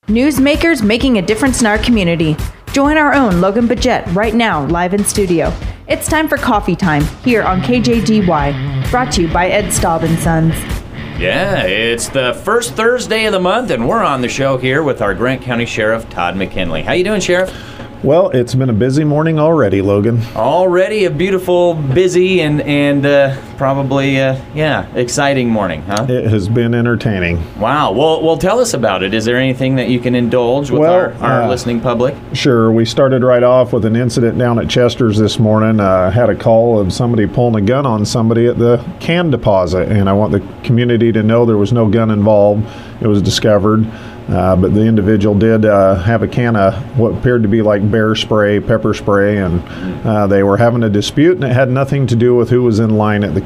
Newsmakers making a difference in our community. Join our own Logan Bajette right now, live in studio. It's time for Coffee Time here on KJDY, brought to you by Ed Staub & Sons. Yeah, it's the first Thursday of the month, and we're on the show here with our Grant County Sheriff, Todd McKinley. How you doing, Sheriff? Well, it's been a busy morning already, Logan. Already a beautiful, busy, and probably, exciting morning, huh? It has been entertaining. Wow. Well, tell us about it. Is there anything that you can indulge with our listening public? Sure. We started right off with an incident down at Chester's this morning. Had a call of somebody pulling a gun on somebody at the can deposit, and I want the community to know there was no gun involved. It was discovered. But the individual did have a can of what appeared to be like bear spray, pepper spray, and they were having a dispute, and it had nothing to do with who was in line at the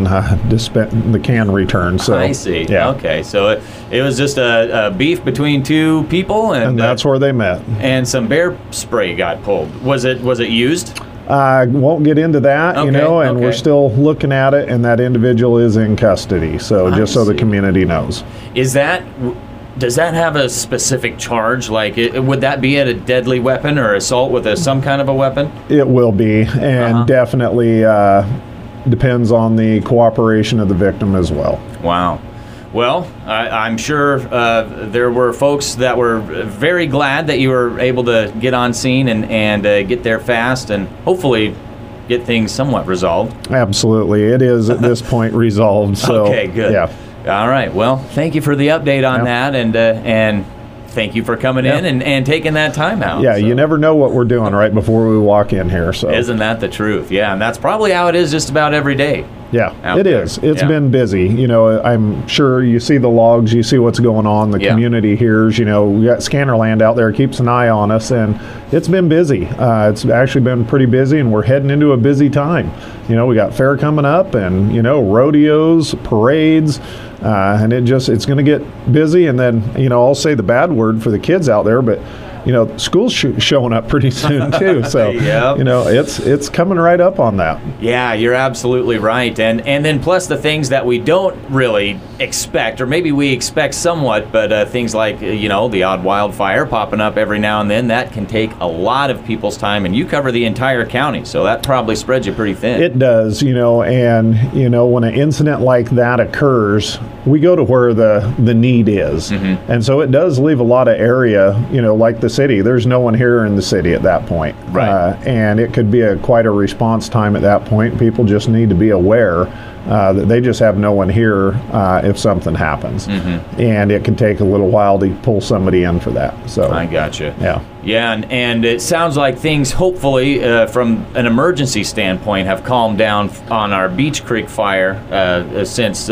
can return. So I see. Yeah. Okay, so it was just a beef between two people, and that's where they met. And some bear spray got pulled. Was it used? I won't get into that, Okay, and we're still looking at it, and that individual is in custody. So just so the community knows. Does that have a specific charge? Like, would that be at a deadly weapon or assault with some kind of a weapon? It will be, and definitely depends on the cooperation of the victim as well. Wow. Well, I'm sure there were folks that were very glad that you were able to get on scene and get there fast and hopefully get things somewhat resolved. Absolutely. It is at this point resolved. So, okay, good. Yeah. All right. Well, thank you for the update on that, and thank you for coming in and taking that time out. Yeah, you never know what we're doing right before we walk in here. So isn't that the truth? Yeah, and that's probably how it is just about every day. Yeah, it is. It's been busy. I'm sure you see the logs, you see what's going on. The community hears, we got Scannerland out there, keeps an eye on us, and it's been busy. It's actually been pretty busy, and we're heading into a busy time. We got fair coming up, and, rodeos, parades, and it's going to get busy. And then, I'll say the bad word for the kids out there, but school's showing up pretty soon too. So it's coming right up on that. Yeah, you're absolutely right. And then plus the things that we don't really expect, or maybe we expect somewhat, but things like the odd wildfire popping up every now and then, that can take a lot of people's time. And you cover the entire county, so that probably spreads you pretty thin. It does, and when an incident like that occurs, we go to where the need is, and so it does leave a lot of area, like the city. There's no one here in the city at that point. Right. And it could be quite a response time at that point. People just need to be aware that they just have no one here if something happens. And it can take a little while to pull somebody in for that. So I gotcha. Yeah. Yeah, and it sounds like things, hopefully, from an emergency standpoint, have calmed down on our Beech Creek fire since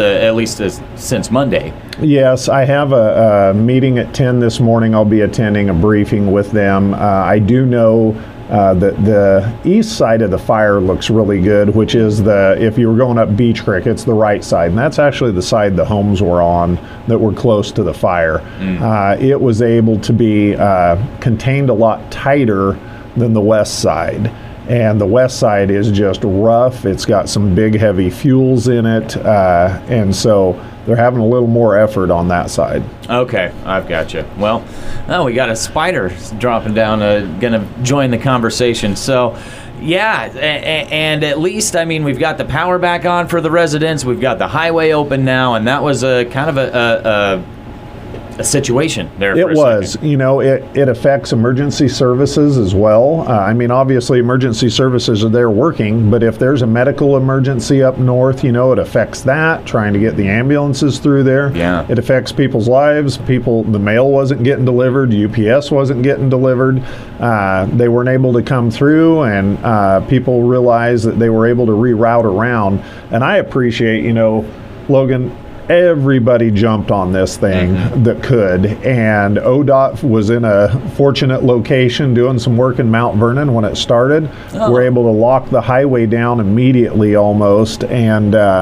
Monday. Yes, I have a meeting at 10 this morning. I'll be attending a briefing with them. I do know that the east side of the fire looks really good, which is if you were going up Beech Creek, it's the right side. And that's actually the side the homes were on that were close to the fire. It was able to be contained a lot tighter than the west side. And the west side is just rough. It's got some big, heavy fuels in it. And so they're having a little more effort on that side. Okay, I've got you. Well, we got a spider dropping down, going to join the conversation. So, yeah, and at least, we've got the power back on for the residents. We've got the highway open now, and that was a kind of a situation there. It was, it affects emergency services as well. Obviously emergency services are there working, but if there's a medical emergency up north, it affects that, trying to get the ambulances through there. Yeah. It affects people's lives. The mail wasn't getting delivered. UPS wasn't getting delivered. They weren't able to come through, and people realized that they were able to reroute around. And I appreciate, Logan, everybody jumped on this thing that could, and ODOT was in a fortunate location doing some work in Mount Vernon when it started. We're able to lock the highway down immediately almost, and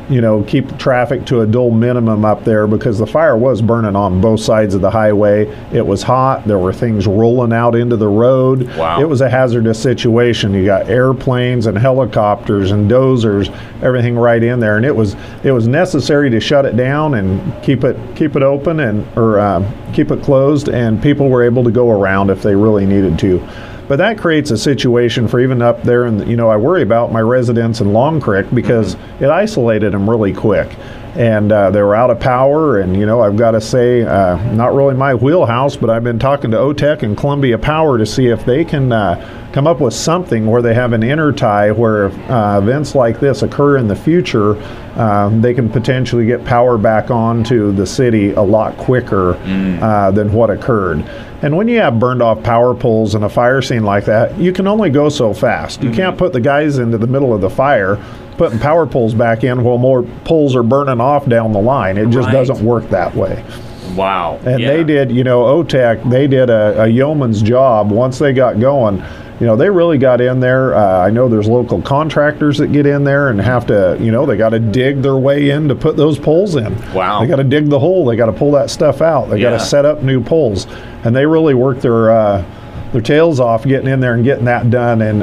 keep traffic to a dull minimum up there, because the fire was burning on both sides of the highway. It was hot. There were things rolling out into the road. Wow. It was a hazardous situation. You got airplanes and helicopters and dozers, everything right in there, and it was necessary to shut it down and keep it open or keep it closed, and people were able to go around if they really needed to. But that creates a situation for even up there, and I worry about my residents in Long Creek, because it isolated them really quick, and they were out of power. And I've got to say, not really my wheelhouse, but I've been talking to OTEC and Columbia Power to see if they can come up with something where they have an intertie where if events like this occur in the future, they can potentially get power back on to the city a lot quicker than what occurred. And when you have burned off power poles in a fire scene like that, you can only go so fast. You can't put the guys into the middle of the fire putting power poles back in while more poles are burning off down the line. It just doesn't work that way. Wow. And they did, OTEC, they did a yeoman's job once they got going. They really got in there. I know there's local contractors that get in there and have to, they got to dig their way in to put those poles in. Wow. They got to dig the hole. They got to pull that stuff out. They got to set up new poles. And they really worked their tails off getting in there and getting that done. And,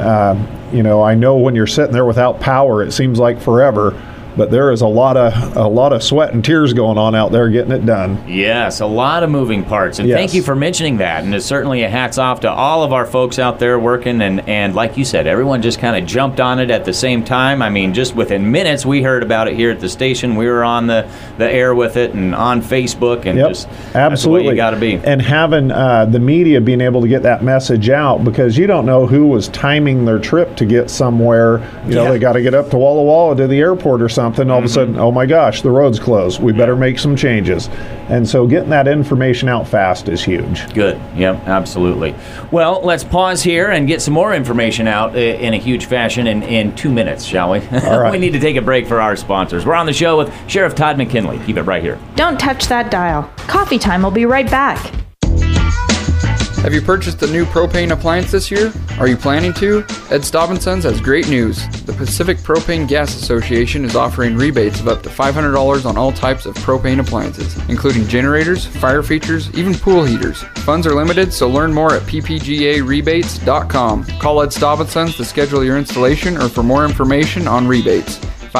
I know when you're sitting there without power, it seems like forever. But there is a lot of sweat and tears going on out there getting it done. Yes, a lot of moving parts. And thank you for mentioning that. And it's certainly a hats off to all of our folks out there working. And like you said, everyone just kind of jumped on it at the same time. I mean, just within minutes, we heard about it here at the station. We were on the air with it and on Facebook. And just absolutely. That's the way you got to be. And having the media being able to get that message out, because you don't know who was timing their trip to get somewhere. They got to get up to Walla Walla to the airport or something. All of a sudden, oh my gosh, the road's closed. We better make some changes. And so getting that information out fast is huge. Good. Yep, absolutely. Well, let's pause here and get some more information out in a huge fashion in 2 minutes, shall we? All right. We need to take a break for our sponsors. We're on the show with Sheriff Todd McKinley. Keep it right here. Don't touch that dial. Coffee Time will be right back. Have you purchased a new propane appliance this year? Are you planning to? Ed Staub & Sons has great news. The Pacific Propane Gas Association is offering rebates of up to $500 on all types of propane appliances, including generators, fire features, even pool heaters. Funds are limited, so learn more at ppgarebates.com. Call Ed Staub & Sons to schedule your installation or for more information on rebates.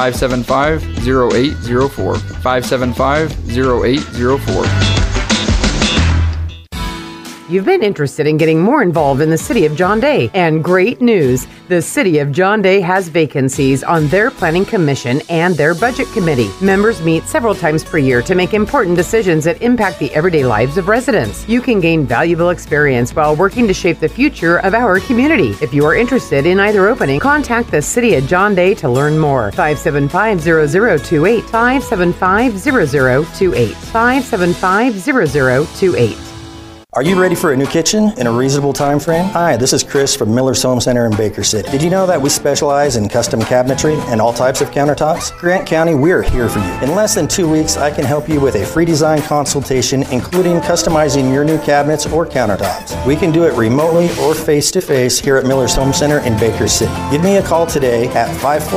575-0804. 575-0804. You've been interested in getting more involved in the City of John Day, and great news! The City of John Day has vacancies on their Planning Commission and their Budget Committee. Members meet several times per year to make important decisions that impact the everyday lives of residents. You can gain valuable experience while working to shape the future of our community. If you are interested in either opening, contact the City of John Day to learn more. 575-0028, 575-0028, 575-0028. Are you ready for a new kitchen in a reasonable time frame? Hi, this is Chris from Miller's Home Center in Baker City. Did you know that we specialize in custom cabinetry and all types of countertops? Grant County, we're here for you. In less than 2 weeks, I can help you with a free design consultation, including customizing your new cabinets or countertops. We can do it remotely or face-to-face here at Miller's Home Center in Baker City. Give me a call today at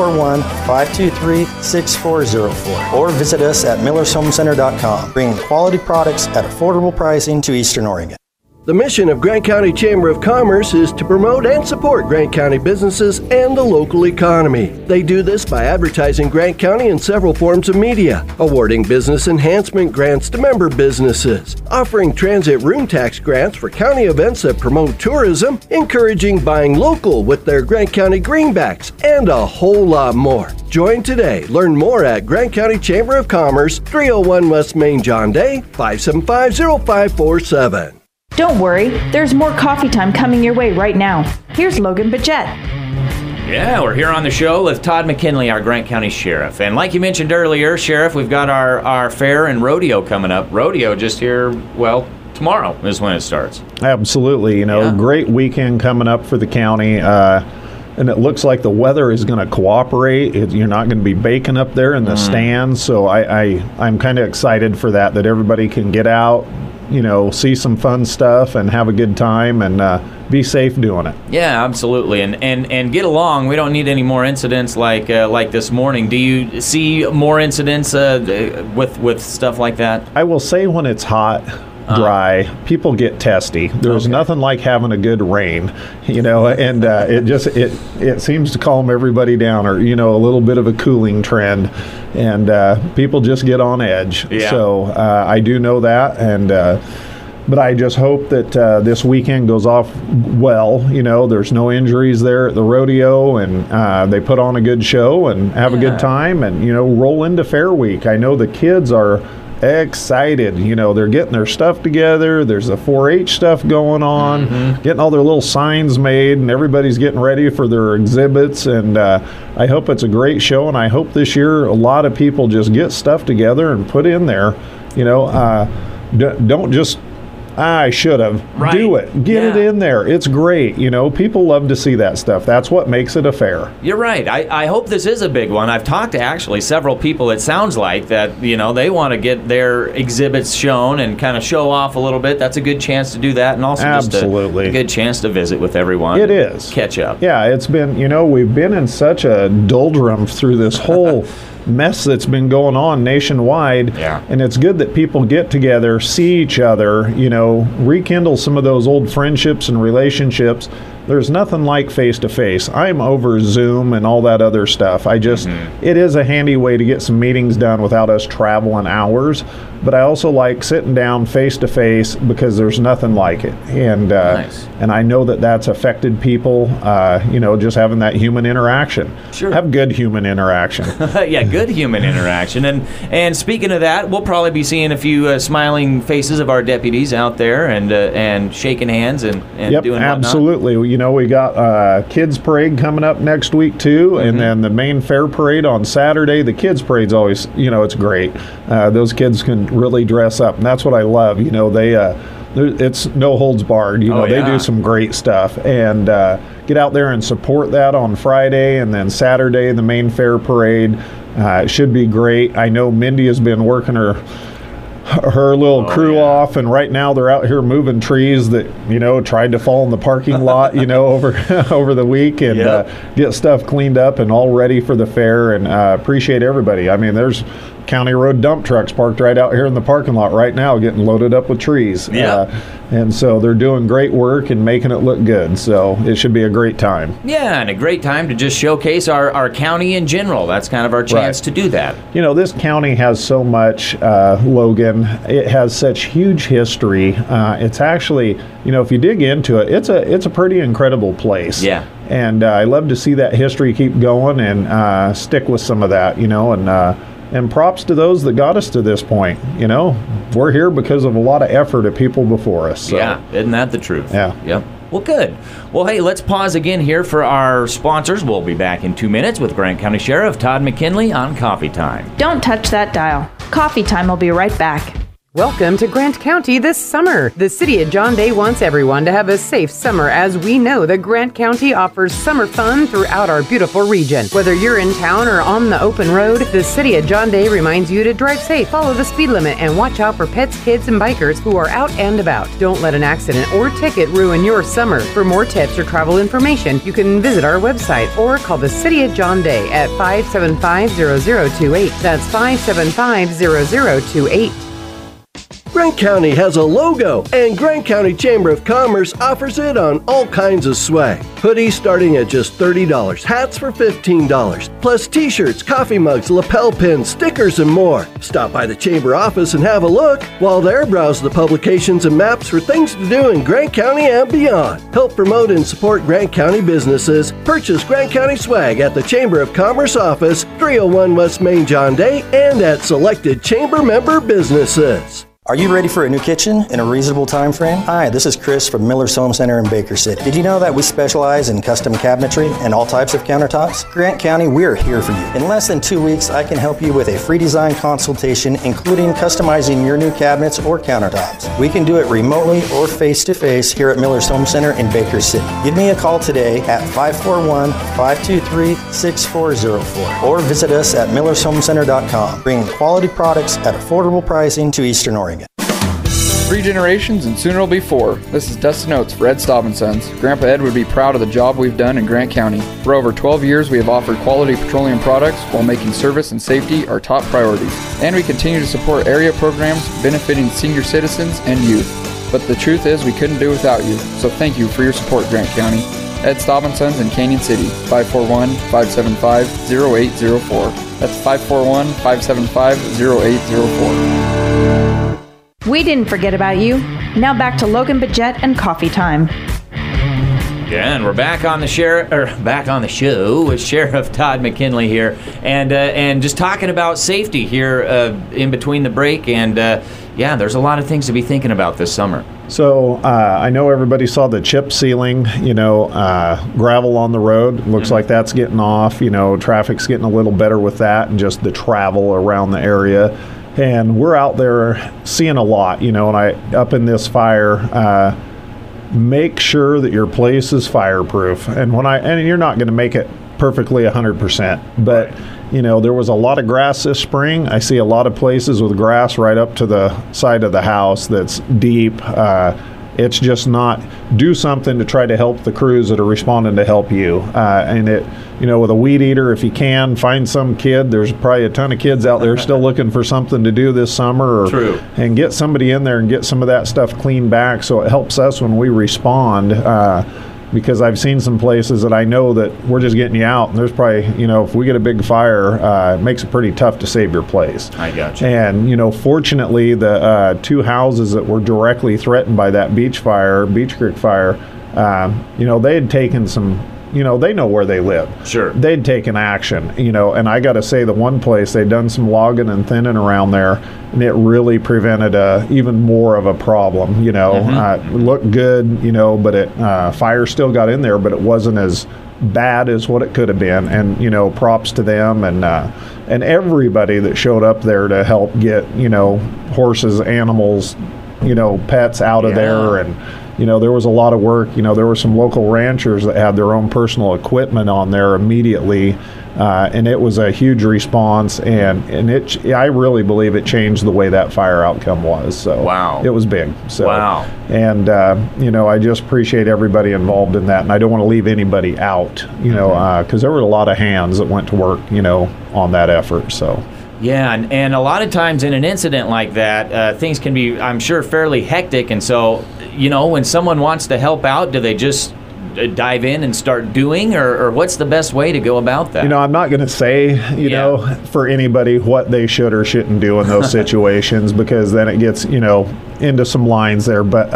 541-523-6404 or visit us at millershomecenter.com, bringing quality products at affordable pricing to Eastern Oregon. The mission of Grant County Chamber of Commerce is to promote and support Grant County businesses and the local economy. They do this by advertising Grant County in several forms of media, awarding business enhancement grants to member businesses, offering transit room tax grants for county events that promote tourism, encouraging buying local with their Grant County greenbacks, and a whole lot more. Join today. Learn more at Grant County Chamber of Commerce, 301 West Main, John Day, 575-0547. Don't worry, there's more Coffee Time coming your way right now. Here's Logan Budget. Yeah, we're here on the show with Todd McKinley, our Grant County Sheriff. And like you mentioned earlier, Sheriff, we've got our fair and rodeo coming up. Rodeo just here, well, tomorrow is when it starts. Absolutely. Great weekend coming up for the county. And it looks like the weather is going to cooperate. You're not going to be baking up there in the stands. So I'm kind of excited for that everybody can get out, see some fun stuff and have a good time and be safe doing it. Yeah, absolutely, and get along. We don't need any more incidents like this morning. Do you see more incidents with stuff like that? I will say when it's hot, dry, people get testy. There's nothing like having a good rain, and it seems to calm everybody down, or a little bit of a cooling trend, and people just get on edge. Yeah. So I do know that, and but I just hope that this weekend goes off well. There's no injuries there at the rodeo, and they put on a good show and have a good time, and roll into Fair Week. I know the kids are excited. They're getting their stuff together. There's the 4-H stuff going on, getting all their little signs made, and everybody's getting ready for their exhibits. And I hope it's a great show, and I hope this year a lot of people just get stuff together and put in there. Don't just, I should have. Right. Do it. Get it in there. It's great. People love to see that stuff. That's what makes it a fair. You're right. I hope this is a big one. I've talked to actually several people, it sounds like, that, they want to get their exhibits shown and kind of show off a little bit. That's a good chance to do that, and also Absolutely. just a good chance to visit with everyone. It is. Catch up. Yeah, it's been, we've been in such a doldrum through this whole mess that's been going on nationwide. Yeah. And it's good that people get together, see each other, rekindle some of those old friendships and relationships. There's nothing like face-to-face. I'm over Zoom and all that other stuff. It is a handy way to get some meetings done without us traveling hours. But I also like sitting down face-to-face because there's nothing like it. And and I know that that's affected people, just having that human interaction. Sure. Have good human interaction. Yeah, good human interaction. And speaking of that, we'll probably be seeing a few smiling faces of our deputies out there and shaking hands and doing whatnot. Absolutely. We got Kids Parade coming up next week too, and then the main fair parade on Saturday. The Kids Parade's always, it's great. Those kids can really dress up, and that's what I love. It's no holds barred. They do some great stuff, and get out there and support that on Friday, and then Saturday the main fair parade. It should be great. I know Mindy has been working her little crew off, and right now they're out here moving trees that tried to fall in the parking lot over the week, and get stuff cleaned up and all ready for the fair. And appreciate everybody. I mean, there's county road dump trucks parked right out here in the parking lot right now getting loaded up with trees. And so they're doing great work and making it look good. So it should be a great time. Yeah, and a great time to just showcase our county in general. That's kind of our chance to do that. This county has so much, Logan. It has such huge history. It's actually, if you dig into it, it's a pretty incredible place. Yeah. And I love to see that history keep going and stick with some of that, and props to those that got us to this point. We're here because of a lot of effort of people before us. So. Yeah, isn't that the truth? Yeah. Yep. Well, good. Well, hey, let's pause again here for our sponsors. We'll be back in 2 minutes with Grant County Sheriff Todd McKinley on Coffee Time. Don't touch that dial. Coffee Time will be right back. Welcome to Grant County this summer. The City of John Day wants everyone to have a safe summer, as we know that Grant County offers summer fun throughout our beautiful region. Whether you're in town or on the open road, the City of John Day reminds you to drive safe, follow the speed limit, and watch out for pets, kids, and bikers who are out and about. Don't let an accident or ticket ruin your summer. For more tips or travel information, you can visit our website or call the City of John Day at 575-0028. That's 575-0028. Grant County has a logo, and Grant County Chamber of Commerce offers it on all kinds of swag. Hoodies starting at just $30, hats for $15, plus t-shirts, coffee mugs, lapel pins, stickers, and more. Stop by the Chamber office and have a look. While there, browse the publications and maps for things to do in Grant County and beyond. Help promote and support Grant County businesses. Purchase Grant County swag at the Chamber of Commerce office, 301 West Main, John Day, and at selected Chamber member businesses. Are you ready for a new kitchen in a reasonable time frame? Hi, this is Chris from Miller's Home Center in Baker City. Did you know that we specialize in custom cabinetry and all types of countertops? Grant County, we're here for you. In less than 2 weeks, I can help you with a free design consultation, including customizing your new cabinets or countertops. We can do it remotely or face-to-face here at Miller's Home Center in Baker City. Give me a call today at 541-523-6404 or visit us at millershomecenter.com. Bringing quality products at affordable pricing to Eastern Oregon. 3 generations, and soon it'll be 4. This is Dustin Oates for Ed Staub & Sons. Grandpa Ed would be proud of the job we've done in Grant County. For over 12 years, we have offered quality petroleum products while making service and safety our top priorities. And we continue to support area programs benefiting senior citizens and youth. But the truth is, we couldn't do without you. So thank you for your support, Grant County. Ed Staub & Sons in Canyon City, 541-575-0804. That's 541-575-0804. We didn't forget about you. Now back to Logan Budget and coffee time. Yeah, and we're back on the show with Sheriff Todd McKinley here, and just talking about safety here in between the break, and yeah, there's a lot of things to be thinking about this summer. So I know everybody saw the chip sealing, gravel on the road. Looks like that's getting off. Traffic's getting a little better with that, and just the travel around the area. And we're out there seeing a lot, and up in this fire, make sure that your place is fireproof. And you're not going to make it perfectly 100%, but there was a lot of grass this spring. I see a lot of places with grass right up to the side of the house that's deep. It's just not, do something to try to help the crews that are responding to help you. And with a weed eater, if you can, find some kid. There's probably a ton of kids out there still looking for something to do this summer. True. And get somebody in there and get some of that stuff cleaned back so it helps us when we respond. Because I've seen some places that I know that we're just getting you out, and there's probably, if we get a big fire, it makes it pretty tough to save your place. I got you. And, fortunately, the 2 houses that were directly threatened by that Beach Creek fire, they had taken some, they know where they live. Sure. They'd taken action, and I got to say the one place, they'd done some logging and thinning around there, and it really prevented even more of a problem, It looked good, but fire still got in there, but it wasn't as bad as what it could have been. And, props to them and everybody that showed up there to help get, horses, animals, pets out of there. And, there was a lot of work. There were some local ranchers that had their own personal equipment on there immediately, and it was a huge response. And I really believe it changed the way that fire outcome was. So wow, it was big. So wow, and I just appreciate everybody involved in that, and I don't want to leave anybody out. Because there were a lot of hands that went to work, on that effort. So. Yeah, and a lot of times in an incident like that, things can be, I'm sure, fairly hectic. And so, when someone wants to help out, do they just dive in and start doing, or what's the best way to go about that? I'm not going to say, for anybody what they should or shouldn't do in those situations, because then it gets, into some lines there. But,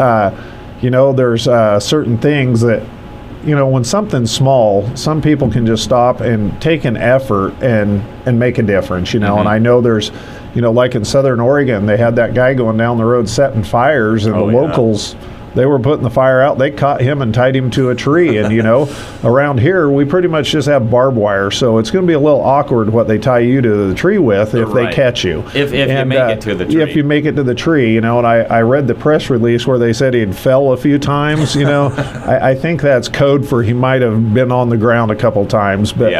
there's certain things that, when something's small, some people can just stop and take an effort and make a difference, And I know there's, like in Southern Oregon, they had that guy going down the road setting fires, and the locals, they were putting the fire out. They caught him and tied him to a tree. And, around here, we pretty much just have barbed wire. So it's going to be a little awkward what they tie you to the tree with if they catch you. If you make it to the tree. If you make it to the tree, and I read the press release where they said he'd fell a few times, I think that's code for he might have been on the ground a couple times. But,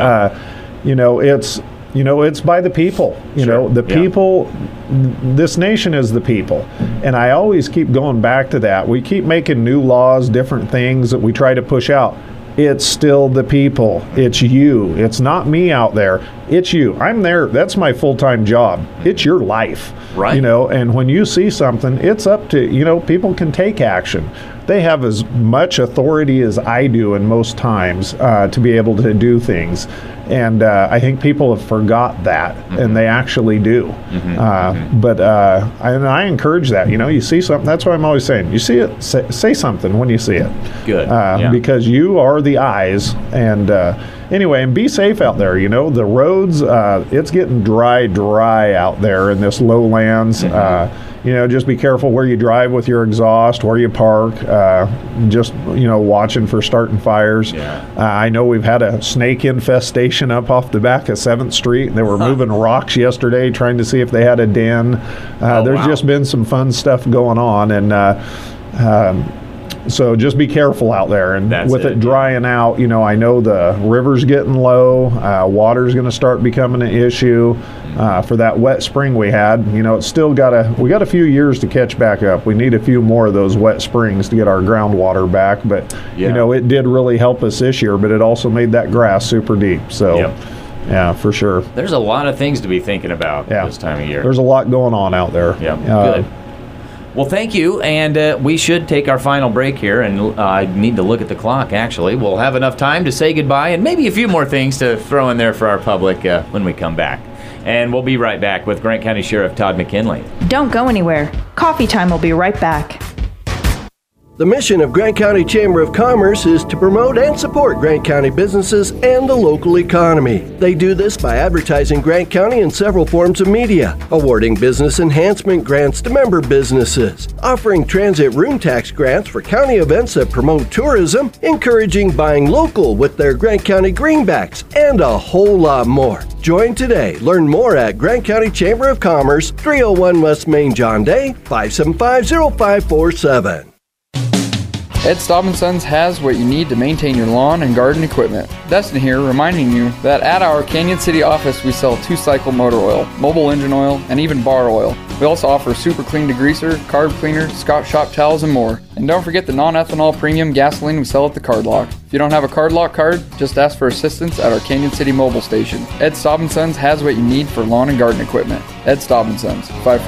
it's by the people. The people, this nation is the people. And I always keep going back to that. We keep making new laws, different things that we try to push out. It's still the people. It's you. It's not me out there. It's you. I'm there. That's my full-time job. It's your life. Right. And when you see something, it's up to, people can take action. They have as much authority as I do in most times to be able to do things. And I think people have forgot that, and they actually do. But I encourage that. You see something, that's what I'm always saying. You see it, say something when you see it. Good. Because you are the eyes. And anyway, and be safe out there. The roads, it's getting dry out there in this lowlands. Just be careful where you drive with your exhaust, where you park, just, watching for starting fires. Yeah. I know we've had a snake infestation up off the back of 7th Street. They were moving rocks yesterday trying to see if they had a den. There's just been some fun stuff going on. And So just be careful out there. And That's with it. it drying out, I know the river's getting low. Water's going to start becoming an issue. For that wet spring we had, it's still we got a few years to catch back up. We need a few more of those wet springs to get our groundwater back. But, it did really help us this year, but it also made that grass super deep. So, yeah, for sure. There's a lot of things to be thinking about this time of year. There's a lot going on out there. Yeah, good. Well, thank you, and we should take our final break here, and I need to look at the clock, actually. We'll have enough time to say goodbye, and maybe a few more things to throw in there for our public when we come back. And we'll be right back with Grant County Sheriff Todd McKinley. Don't go anywhere. Coffee Time will be right back. The mission of Grant County Chamber of Commerce is to promote and support Grant County businesses and the local economy. They do this by advertising Grant County in several forms of media, awarding business enhancement grants to member businesses, offering transit room tax grants for county events that promote tourism, encouraging buying local with their Grant County greenbacks, and a whole lot more. Join today. Learn more at Grant County Chamber of Commerce, 301 West Main John Day, 575-0547. Ed Staub & Sons has what you need to maintain your lawn and garden equipment. Destin here reminding you that at our Canyon City office we sell 2-cycle motor oil, mobile engine oil, and even bar oil. We also offer super clean degreaser, carb cleaner, Scott shop towels, and more. And don't forget the non-ethanol premium gasoline we sell at the Card Lock. If you don't have a Card Lock card, just ask for assistance at our Canyon City mobile station. Ed Staub & Sons has what you need for lawn and garden equipment. Ed Staub & Sons,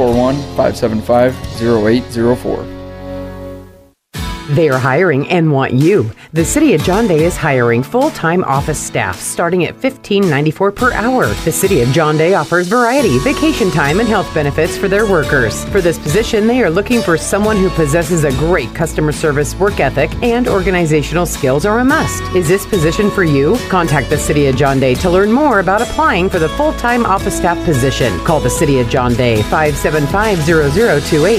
541-575-0804. They are hiring and want you. The City of John Day is hiring full-time office staff starting at $15.94 per hour. The City of John Day offers variety, vacation time, and health benefits for their workers. For this position, they are looking for someone who possesses a great customer service work ethic and organizational skills are a must. Is this position for you? Contact the City of John Day to learn more about applying for the full-time office staff position. Call the City of John Day, 575-0028,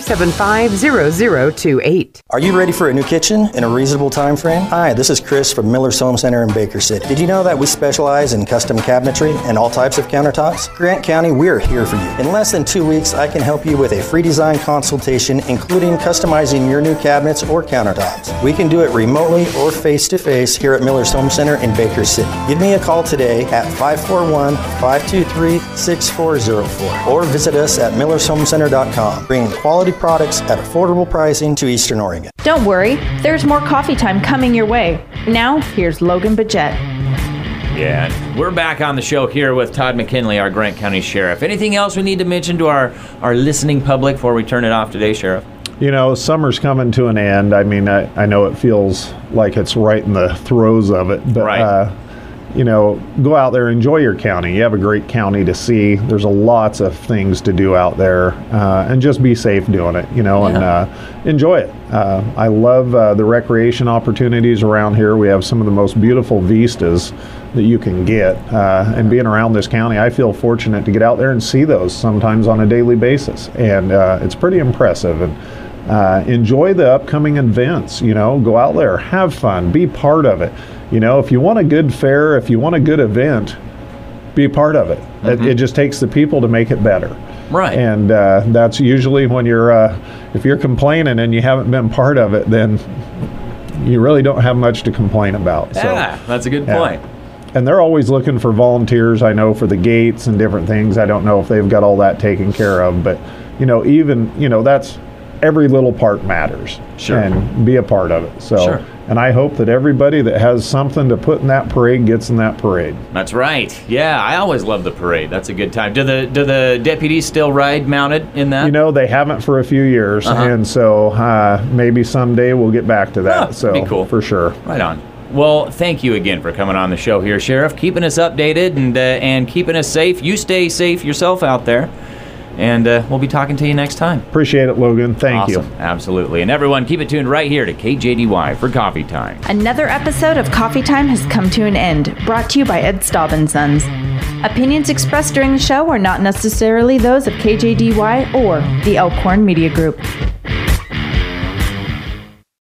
575-0028. Are you ready for a new kitchen in a reasonable time frame? Hi, this is Chris from Miller's Home Center in Baker City. Did you know that we specialize in custom cabinetry and all types of countertops? Grant County, we're here for you. In less than 2 weeks, I can help you with a free design consultation, including customizing your new cabinets or countertops. We can do it remotely or face-to-face here at Miller's Home Center in Baker City. Give me a call today at 541-523-6404 or visit us at millershomecenter.com, bringing quality products at affordable pricing to Eastern Oregon. Don't worry, there's more Coffee Time coming your way. Now, here's Logan Budget. Yeah, we're back on the show here with Todd McKinley, our Grant County Sheriff. Anything else we need to mention to our listening public before we turn it off today, Sheriff? Summer's coming to an end. I mean, I know it feels like it's right in the throes of it, but right. Go out there, enjoy your county. You have a great county to see. There's lots of things to do out there, and just be safe doing it, and enjoy it. I love the recreation opportunities around here. We have some of the most beautiful vistas that you can get, and being around this county, I feel fortunate to get out there and see those sometimes on a daily basis, and it's pretty impressive. And enjoy the upcoming events. Go out there, have fun, be part of it. If you want a good fair, if you want a good event, be a part of it. Mm-hmm. It just takes the people to make it better. Right. And that's usually when if you're complaining and you haven't been part of it, then you really don't have much to complain about. Yeah, so, that's a good point. And they're always looking for volunteers, I know, for the gates and different things. I don't know if they've got all that taken care of, but, that's every little part matters. Sure. And be a part of it. So, sure. And I hope that everybody that has something to put in that parade gets in that parade. That's right. Yeah, I always love the parade. That's a good time. Do the deputies still ride mounted in that? They haven't for a few years, and so maybe someday we'll get back to that. So be cool. For sure. Right on. Well, thank you again for coming on the show here, Sheriff, keeping us updated and keeping us safe. You stay safe yourself out there. And we'll be talking to you next time. Appreciate it, Logan. Thank you. Absolutely. And everyone, keep it tuned right here to KJDY for Coffee Time. Another episode of Coffee Time has come to an end, brought to you by Ed Staub & Sons. Opinions expressed during the show are not necessarily those of KJDY or the Elkhorn Media Group.